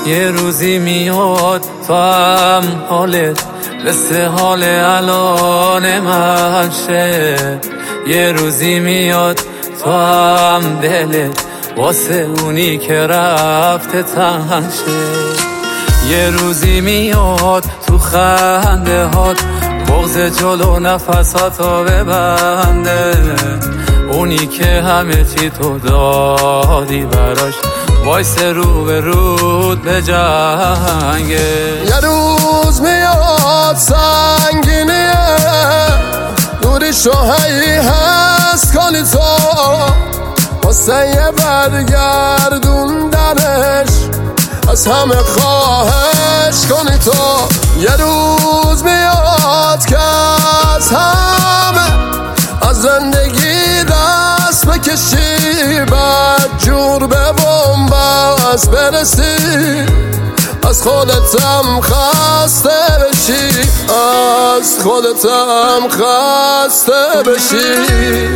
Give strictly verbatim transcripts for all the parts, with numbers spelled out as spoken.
یه روزی میاد تو هم حالت مثل حال الان من شه. یه روزی میاد تو هم دلت واسه اونی که رفته تنگ شه. یه روزی میاد تو خنده هات بغض جلو نفساتو ببنده، اونی که همه چی تو دادی براش وایس رو به رود به جنگه. یه روز میاد سنگینیه دوریشو هی هست کنی تو واسه یه برگردوندنش از همه خواهش کنی تو. یه روز میاد که از همه از زندگی دست بکشی بعد جور به بنبست برسی از خودتم خسته بشی از خودتم خسته بشی.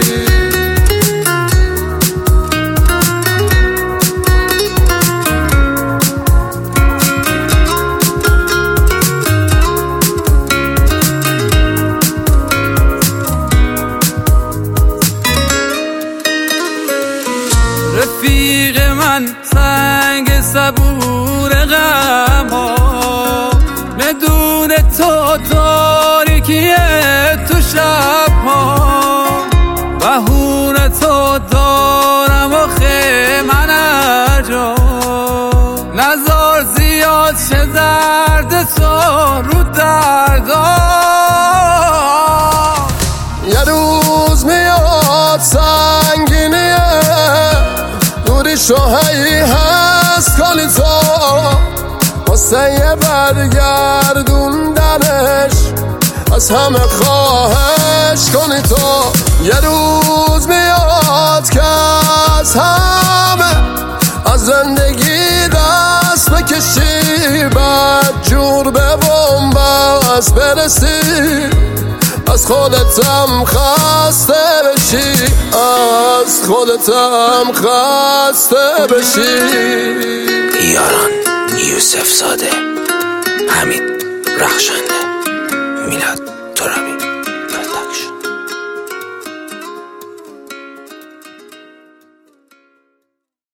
رفیق من سنگ صبور غم ها بدون تو تاریکیه تو شب ها بهون تو دارم آخه من ارجا نزار زیاد شه درد تو رو دردا. یه روز میاد سنگینیه دوریشو هی هست کنی تو واسه یه برگردوندنش از همه خواهش کنی تو. یه روز میاد که از همه از زندگی دست بکشی بعد جور به بنبست برسی از خودتم خسته بشی از خودتم خسته بشی. یاران یوسف زاده، حمید رخشنده، میلاد.